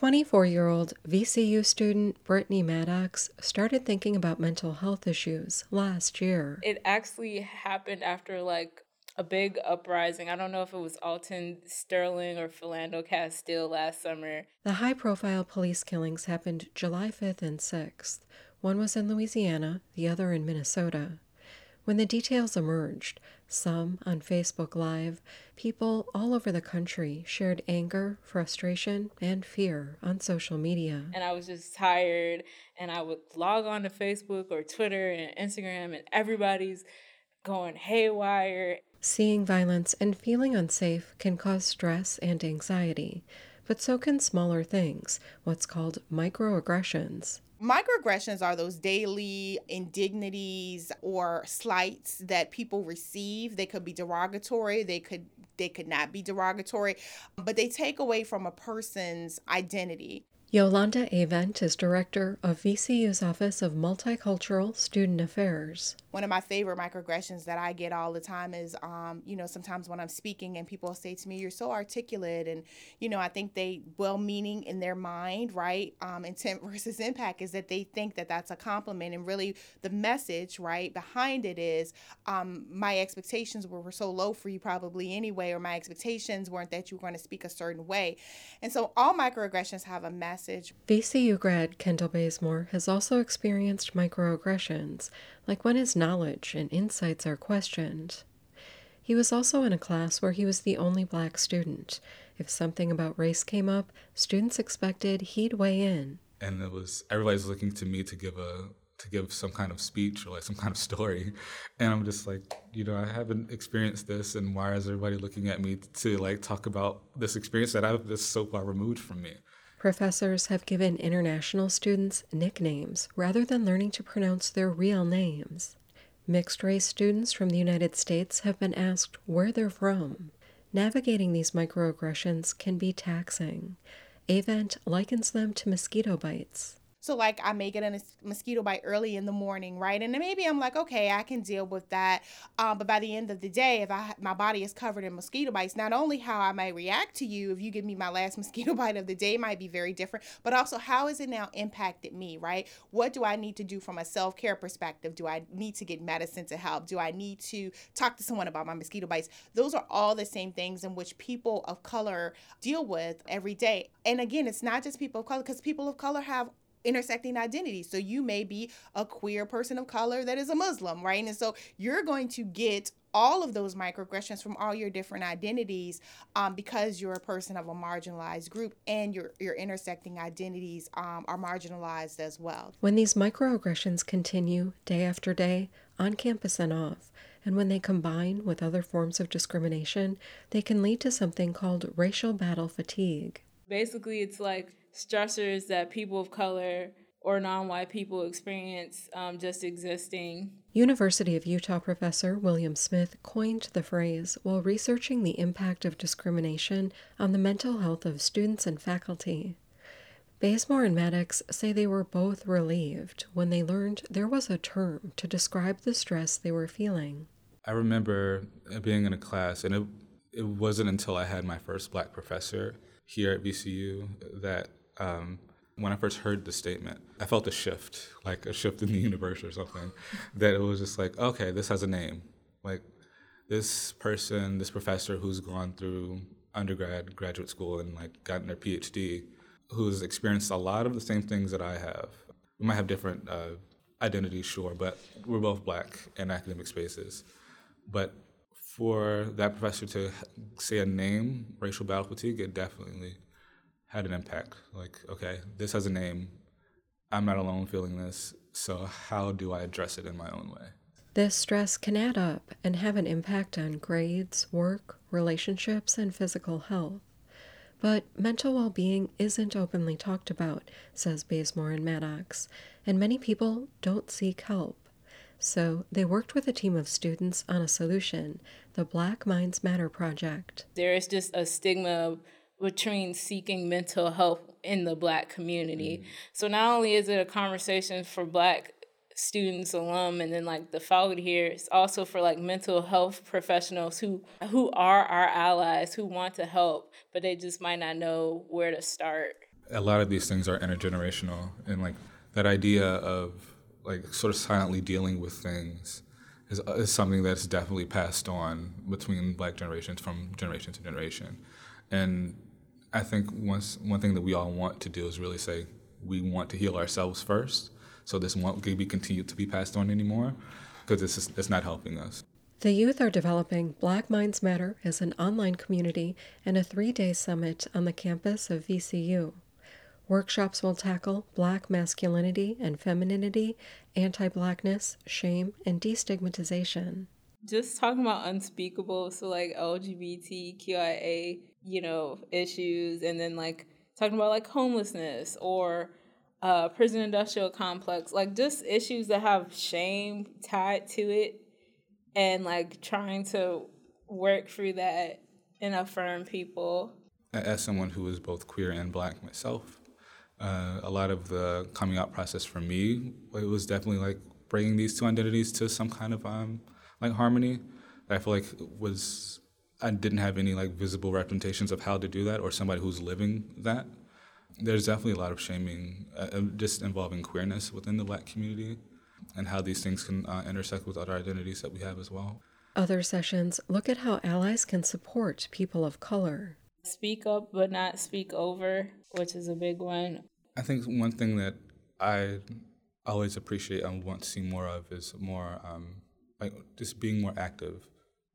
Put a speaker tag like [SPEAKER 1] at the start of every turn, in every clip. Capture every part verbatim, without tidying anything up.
[SPEAKER 1] twenty-four-year-old V C U student Brittany Maddox started thinking about mental health issues last year.
[SPEAKER 2] It actually happened after like a big uprising. I don't know if it was Alton Sterling or Philando Castile last summer.
[SPEAKER 1] The high-profile police killings happened July fifth and sixth. One was in Louisiana, the other in Minnesota. When the details emerged, some on Facebook Live, people all over the country shared anger, frustration, and fear on social media.
[SPEAKER 2] And I was just tired, and I would log on to Facebook or Twitter and Instagram, and everybody's going haywire.
[SPEAKER 1] Seeing violence and feeling unsafe can cause stress and anxiety, but so can smaller things, what's called microaggressions.
[SPEAKER 3] Microaggressions are those daily indignities or slights that people receive. They could be derogatory, they could they could not be derogatory, but they take away from a person's identity.
[SPEAKER 1] Yolanda Avent is director of V C U's Office of Multicultural Student Affairs.
[SPEAKER 3] One of my favorite microaggressions that I get all the time is, um, you know, sometimes when I'm speaking and people say to me, "You're so articulate," and, you know, I think they well-meaning in their mind, right? Um, intent versus impact is that they think that that's a compliment, and really the message, right, behind it is um, my expectations were, were so low for you probably anyway, or my expectations weren't that you were going to speak a certain way. And so all microaggressions have a message.
[SPEAKER 1] V C U grad Kendall Bazemore has also experienced microaggressions, like when his knowledge and insights are questioned. He was also in a class where he was the only black student. If something about race came up, students expected he'd weigh in.
[SPEAKER 4] And it was everybody's looking to me to give a to give some kind of speech or like some kind of story. And I'm just like, you know, I haven't experienced this, and why is everybody looking at me to like talk about this experience that I've this so far removed from me?
[SPEAKER 1] Professors have given international students nicknames rather than learning to pronounce their real names. Mixed-race students from the United States have been asked where they're from. Navigating these microaggressions can be taxing. Avent likens them to mosquito bites.
[SPEAKER 3] So like I may get a mosquito bite early in the morning, right? And then maybe I'm like, okay, I can deal with that. Um, but by the end of the day, if I my body is covered in mosquito bites, not only how I might react to you if you give me my last mosquito bite of the day might be very different, but also how has it now impacted me, right? What do I need to do from a self-care perspective? Do I need to get medicine to help? Do I need to talk to someone about my mosquito bites? Those are all the same things in which people of color deal with every day. And again, it's not just people of color, because people of color have intersecting identities. So you may be a queer person of color that is a Muslim, right? And so you're going to get all of those microaggressions from all your different identities um, because you're a person of a marginalized group, and your, your intersecting identities um, are marginalized as well.
[SPEAKER 1] When these microaggressions continue day after day, on campus and off, and when they combine with other forms of discrimination, they can lead to something called racial battle fatigue.
[SPEAKER 2] Basically, it's like stressors that people of color or non-white people experience um, just existing.
[SPEAKER 1] University of Utah professor William Smith coined the phrase while researching the impact of discrimination on the mental health of students and faculty. Bazemore and Maddox say they were both relieved when they learned there was a term to describe the stress they were feeling.
[SPEAKER 4] I remember being in a class, and it, it wasn't until I had my first black professor here at V C U that um, when I first heard the statement, I felt a shift, like a shift in the universe or something, that it was just like, okay, this has a name. Like this person, this professor who's gone through undergrad, graduate school, and like gotten their P H D, who's experienced a lot of the same things that I have. We might have different uh, identities, sure, but we're both black in academic spaces. But for that professor to say a name, racial battle fatigue, it definitely had an impact. Like, okay, this has a name. I'm not alone feeling this, so how do I address it in my own way?
[SPEAKER 1] This stress can add up and have an impact on grades, work, relationships, and physical health. But mental well-being isn't openly talked about, says Bazemore and Maddox, and many people don't seek help. So they worked with a team of students on a solution, the Black Minds Matter project.
[SPEAKER 2] There is just a stigma between seeking mental health in the Black community. Mm-hmm. So not only is it a conversation for Black students, alum, and then like the faculty here, it's also for like mental health professionals who who are our allies, who want to help, but they just might not know where to start.
[SPEAKER 4] A lot of these things are intergenerational, and like that idea of like sort of silently dealing with things is, is something that's definitely passed on between Black generations from generation to generation. And I think once one thing that we all want to do is really say we want to heal ourselves first, so this won't be continued to be passed on anymore, because it's just, it's not helping us.
[SPEAKER 1] The youth are developing Black Minds Matter as an online community and a three-day summit on the campus of V C U. Workshops will tackle Black masculinity and femininity, anti-Blackness, shame, and destigmatization.
[SPEAKER 2] Just talking about unspeakable, so like L G B T Q I A, you know, issues, and then like talking about like homelessness or uh, prison industrial complex, like just issues that have shame tied to it, and like trying to work through that and affirm people.
[SPEAKER 4] As someone who is both queer and Black myself, uh, a lot of the coming out process for me, it was definitely like bringing these two identities to some kind of um, like harmony. I feel like was I didn't have any like visible representations of how to do that or somebody who's living that. There's definitely a lot of shaming uh, just involving queerness within the Black community and how these things can uh, intersect with other identities that we have as well.
[SPEAKER 1] Other sessions look at how allies can support people of color.
[SPEAKER 2] Speak up but not speak over, which is a big one.
[SPEAKER 4] I think one thing that I always appreciate and want to see more of is more um, like just being more active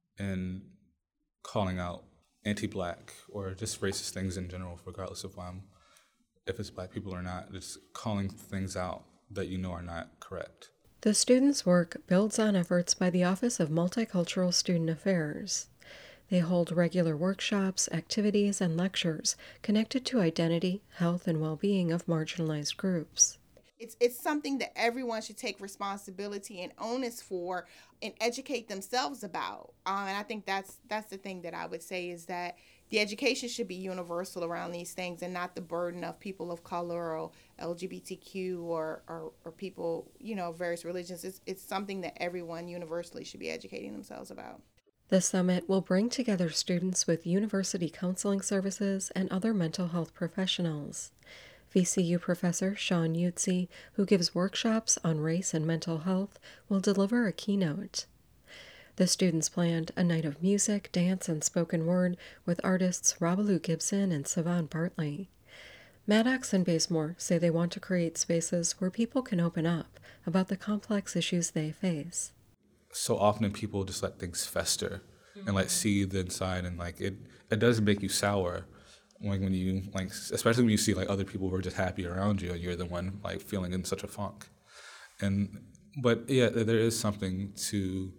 [SPEAKER 4] in calling out anti-Black or just racist things in general, regardless of um, if it's Black people or not, just calling things out that you know are not correct.
[SPEAKER 1] The students' work builds on efforts by the Office of Multicultural Student Affairs. They hold regular workshops, activities, and lectures connected to identity, health, and well-being of marginalized groups.
[SPEAKER 3] It's it's something that everyone should take responsibility and onus for and educate themselves about. Um, and I think that's that's the thing that I would say is that the education should be universal around these things and not the burden of people of color or L G B T Q or, or, or people, you know, various religions. It's, it's something that everyone universally should be educating themselves about.
[SPEAKER 1] The summit will bring together students with university counseling services and other mental health professionals. V C U professor Sean Utsi, who gives workshops on race and mental health, will deliver a keynote. The students planned a night of music, dance, and spoken word with artists Robalou Gibson and Savon Bartley. Maddox and Bazemore say they want to create spaces where people can open up about the complex issues they face.
[SPEAKER 4] So often people just let things fester and like seethe inside, and like it, it does make you sour. Like when you like, especially when you see like other people who are just happy around you, and you're the one like feeling in such a funk. And but yeah, there is something to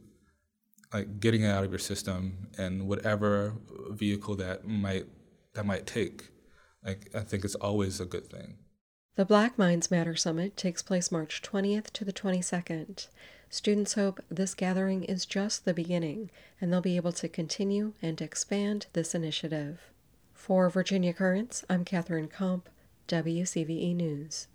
[SPEAKER 4] like getting it out of your system, and whatever vehicle that might that might take. Like I think it's always a good thing.
[SPEAKER 1] The Black Minds Matter Summit takes place March twentieth to the twenty-second. Students hope this gathering is just the beginning, and they'll be able to continue and expand this initiative. For Virginia Currents, I'm Catherine Komp, W C V E News.